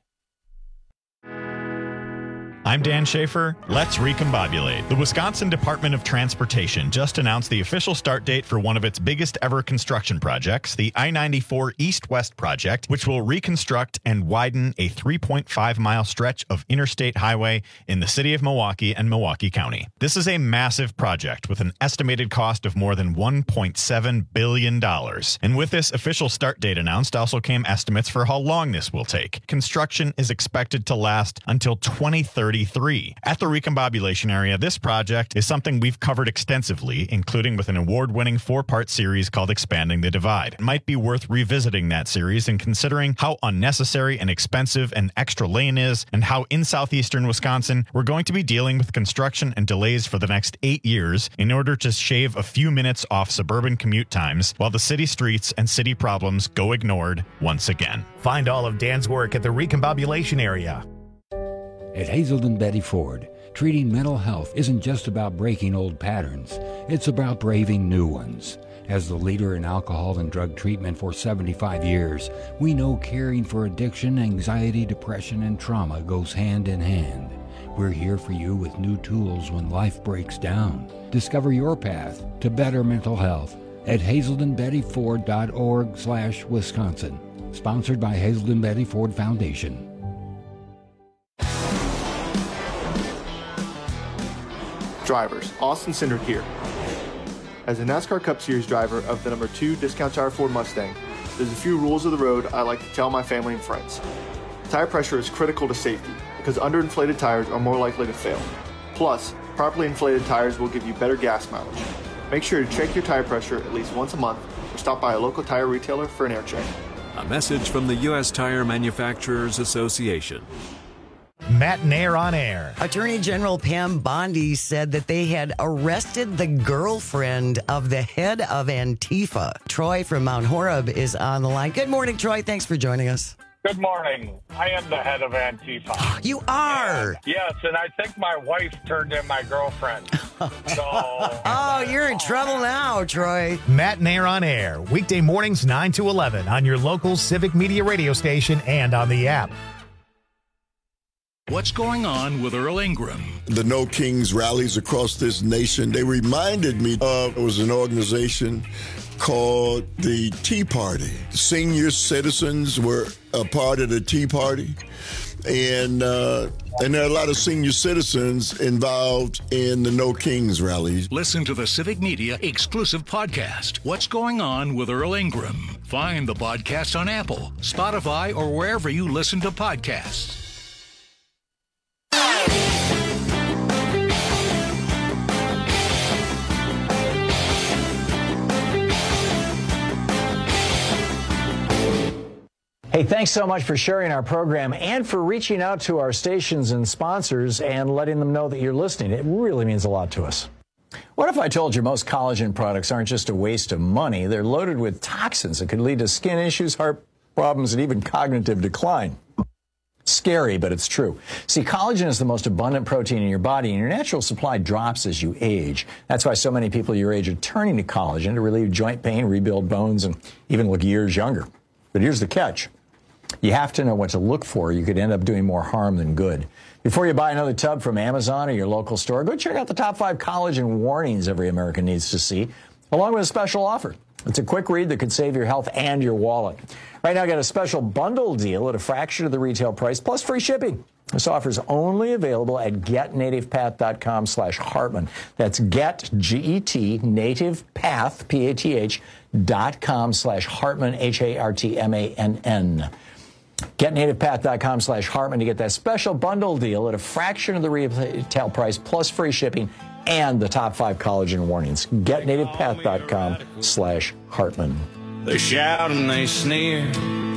I'm Dan Schaefer. Let's recombobulate. The Wisconsin Department of Transportation just announced the official start date for one of its biggest ever construction projects, the I-94 East-West project, which will reconstruct and widen a 3.5-mile stretch of interstate highway in the city of Milwaukee and Milwaukee County. This is a massive project with an estimated cost of more than $1.7 billion. And with this official start date announced also came estimates for how long this will take. Construction is expected to last until 2030. At the recombobulation area, this project is something we've covered extensively, including with an award-winning 4-part series called Expanding the Divide. It might be worth revisiting that series and considering how unnecessary and expensive an extra lane is, and how in southeastern Wisconsin we're going to be dealing with construction and delays for the next 8 years in order to shave a few minutes off suburban commute times while the city streets and city problems go ignored once again. Find all of Dan's work at the recombobulation area. At Hazelden Betty Ford, treating mental health isn't just about breaking old patterns. It's about braving new ones. As the leader in alcohol and drug treatment for 75 years, we know caring for addiction, anxiety, depression, and trauma goes hand in hand. We're here for you with new tools when life breaks down. Discover your path to better mental health at hazeldenbettyford.org/Wisconsin. Sponsored by Hazelden Betty Ford Foundation. Drivers, Austin Cindric here. As a NASCAR Cup Series driver of the number 2 Discount Tire Ford Mustang, there's a few rules of the road I like to tell my family and friends. Tire pressure is critical to safety because underinflated tires are more likely to fail. Plus, properly inflated tires will give you better gas mileage. Make sure to check your tire pressure at least once a month or stop by a local tire retailer for an air check. A message from the U.S. Tire Manufacturers Association. Matt Nair on air. Attorney General Pam Bondi said that they had arrested the girlfriend of the head of Antifa. Troy from Mount Horeb is on the line. Good morning, Troy. Thanks for joining us. Good morning. I am the head of Antifa. You are? Yes, and I think my wife turned in my girlfriend. Oh, you're in trouble now, Troy. Matt Nair on air. Weekday mornings 9 to 11 on your local Civic Media radio station and on the app. What's going on with Earl Ingram? The No Kings rallies across this nation, they reminded me of, it was an organization called the Tea Party. Senior citizens were a part of the Tea Party. And there are a lot of senior citizens involved in the No Kings rallies. Listen to the Civic Media exclusive podcast, What's Going On with Earl Ingram. Find the podcast on Apple, Spotify, or wherever you listen to podcasts. Hey, thanks so much for sharing our program and for reaching out to our stations and sponsors and letting them know that you're listening. It really means a lot to us. What if I told you most collagen products aren't just a waste of money? They're loaded with toxins that could lead to skin issues, heart problems, and even cognitive decline. Scary, but it's true. See, collagen is the most abundant protein in your body, and your natural supply drops as you age. That's why so many people your age are turning to collagen to relieve joint pain, rebuild bones, and even look years younger. But here's the catch. You have to know what to look for. You could end up doing more harm than good. Before you buy another tub from Amazon or your local store, go check out the top 5 collagen warnings every American needs to see. along with a special offer. It's a quick read that could save your health and your wallet. Right now, got a special bundle deal at a fraction of the retail price, plus free shipping. This offer is only available at getnativepath.com/Hartman. That's get, G-E-T, nativepath, Path.com/Hartman, Hartmann. GetNativePath.com/Hartman to get that special bundle deal at a fraction of the retail price, plus free shipping and the top 5 collagen warnings. GetNativePath.com/Hartman. They shout and they sneer.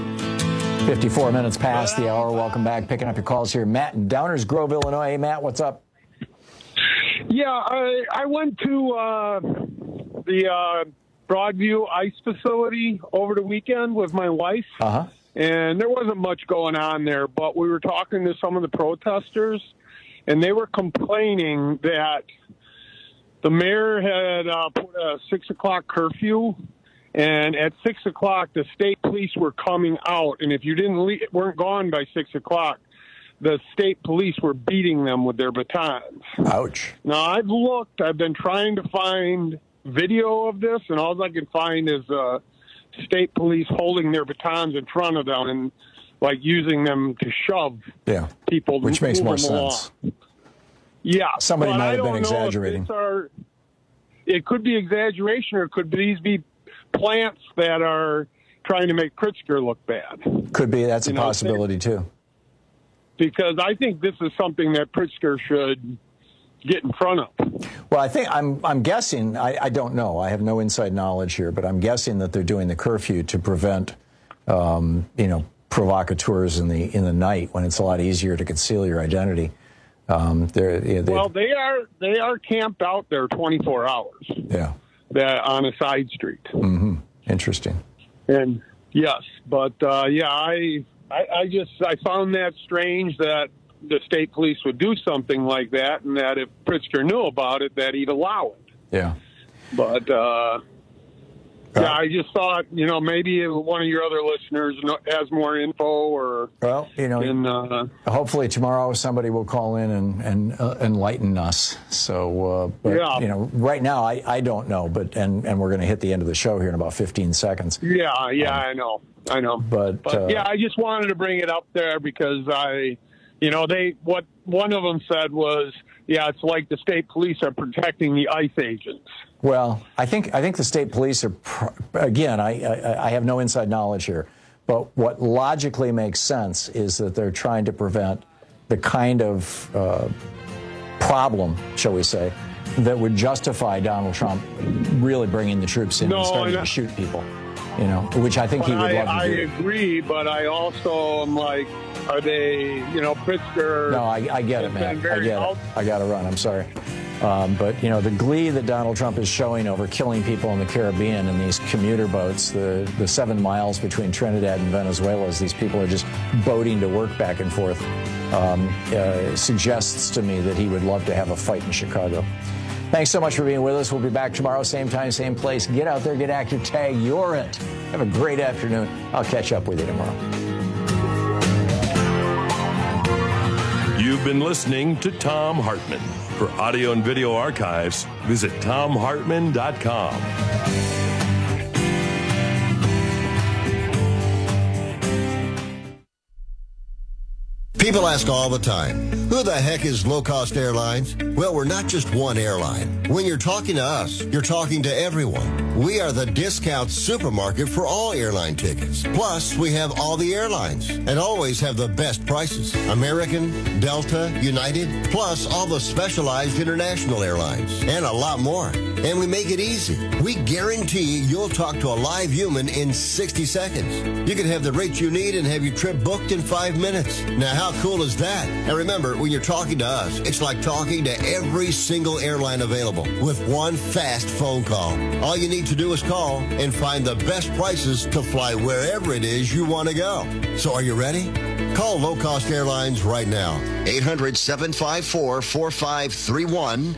54 minutes past the hour. Welcome back. Picking up your calls here. Matt in Downers Grove, Illinois. Hey, Matt, what's up? Yeah, I went to the Broadview Ice Facility over the weekend with my wife. Uh-huh. And there wasn't much going on there, but we were talking to some of the protesters, and they were complaining that the mayor had put a 6 o'clock curfew, and at 6 o'clock, the state police were coming out, and if you weren't gone by 6 o'clock, the state police were beating them with their batons. Ouch. Now, I've been trying to find video of this, and all I can find is state police holding their batons in front of them and, like, using them to shove people. Which makes more sense. Yeah. Somebody might have been exaggerating. It could be exaggeration, or could these be plants that are trying to make Pritzker look bad? Could be. That's a possibility, too. Because I think this is something that Pritzker should get in front of. Well, I think I'm guessing. I don't know. I have no inside knowledge here, but I'm guessing that they're doing the curfew to prevent, provocateurs in the night when it's a lot easier to conceal your identity. They are camped out there 24 hours. Yeah. On a side street. Mm-hmm. Interesting. And yes, but I found that strange that the state police would do something like that, and that if Pritzker knew about it, that he'd allow it. Yeah. But, I just thought, maybe one of your other listeners has more info or... Well, hopefully tomorrow somebody will call in and enlighten us. So, right now I don't know, and we're going to hit the end of the show here in about 15 seconds. Yeah, I know. But I just wanted to bring it up there because what one of them said was, it's like the state police are protecting the ICE agents. Well, I think the state police are, again, I have no inside knowledge here, but what logically makes sense is that they're trying to prevent the kind of problem, shall we say, that would justify Donald Trump really bringing the troops in and starting to shoot people, which I think he would love to do. I agree, but I also am like, are they, Pritzker... No, I get it, man. I get it. I got to run. I'm sorry. But, the glee that Donald Trump is showing over killing people in the Caribbean in these commuter boats, the 7 miles between Trinidad and Venezuela, as these people are just boating to work back and forth, suggests to me that he would love to have a fight in Chicago. Thanks so much for being with us. We'll be back tomorrow, same time, same place. Get out there, get active, tag, you're it. Have a great afternoon. I'll catch up with you tomorrow. You've been listening to Thom Hartmann. For audio and video archives, visit ThomHartmann.com. People ask all the time, who the heck is Low Cost Airlines? Well, we're not just one airline. When you're talking to us, you're talking to everyone. We are the discount supermarket for all airline tickets. Plus, we have all the airlines and always have the best prices. American, Delta, United, plus all the specialized international airlines and a lot more. And we make it easy. We guarantee you'll talk to a live human in 60 seconds. You can have the rates you need and have your trip booked in 5 minutes. Now, how cool is that? And remember, when you're talking to us, it's like talking to every single airline available with one fast phone call. All you need to do is call and find the best prices to fly wherever it is you want to go. So are you ready? Call Low Cost Airlines right now. 800-754-4531.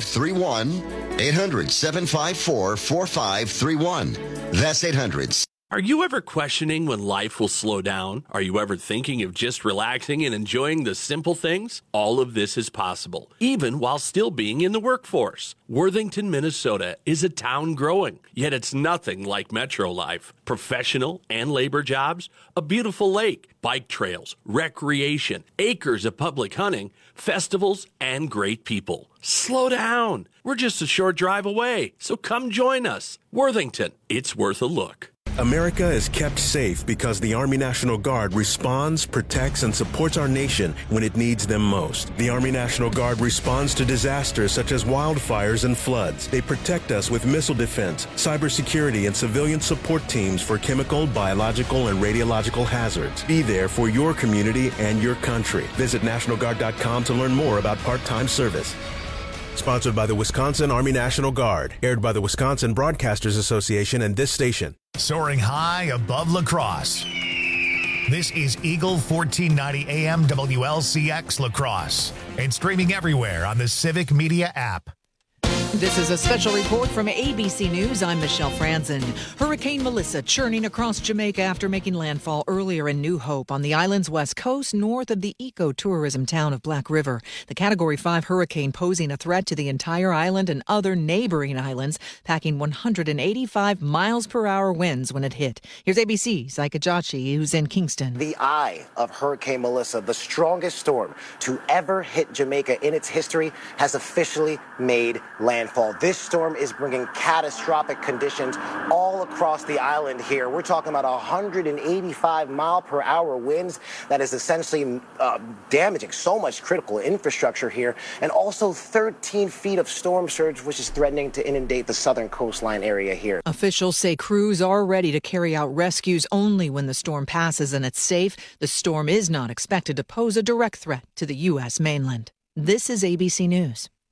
800-754-4531. 800-754-4531. That's 800. Are you ever questioning when life will slow down? Are you ever thinking of just relaxing and enjoying the simple things? All of this is possible, even while still being in the workforce. Worthington, Minnesota is a town growing, yet it's nothing like metro life. Professional and labor jobs, a beautiful lake, bike trails, recreation, acres of public hunting, festivals, and great people. Slow down. We're just a short drive away, so come join us. Worthington, it's worth a look. America is kept safe because the Army National Guard responds, protects, and supports our nation when it needs them most. The Army National Guard responds to disasters such as wildfires and floods. They protect us with missile defense, cybersecurity, and civilian support teams for chemical, biological, and radiological hazards. Be there for your community and your country. Visit NationalGuard.com to learn more about part-time service. Sponsored by the Wisconsin Army National Guard. Aired by the Wisconsin Broadcasters Association and this station. Soaring high above La Crosse. This is Eagle 1490 AM WLCX La Crosse. And streaming everywhere on the Civic Media app. This is a special report from ABC News. I'm Michelle Franzen. Hurricane Melissa churning across Jamaica after making landfall earlier in New Hope on the island's west coast, north of the ecotourism town of Black River. The Category 5 hurricane posing a threat to the entire island and other neighboring islands, packing 185 miles per hour winds when it hit. Here's ABC's Ika Jachi, who's in Kingston. The eye of Hurricane Melissa, the strongest storm to ever hit Jamaica in its history, has officially made landfall. This storm is bringing catastrophic conditions all across the island here. We're talking about 185 mile per hour winds that is essentially damaging so much critical infrastructure here, and also 13 feet of storm surge, which is threatening to inundate the southern coastline area here. Officials say crews are ready to carry out rescues only when the storm passes and it's safe. The storm is not expected to pose a direct threat to the U.S. mainland. This is ABC News.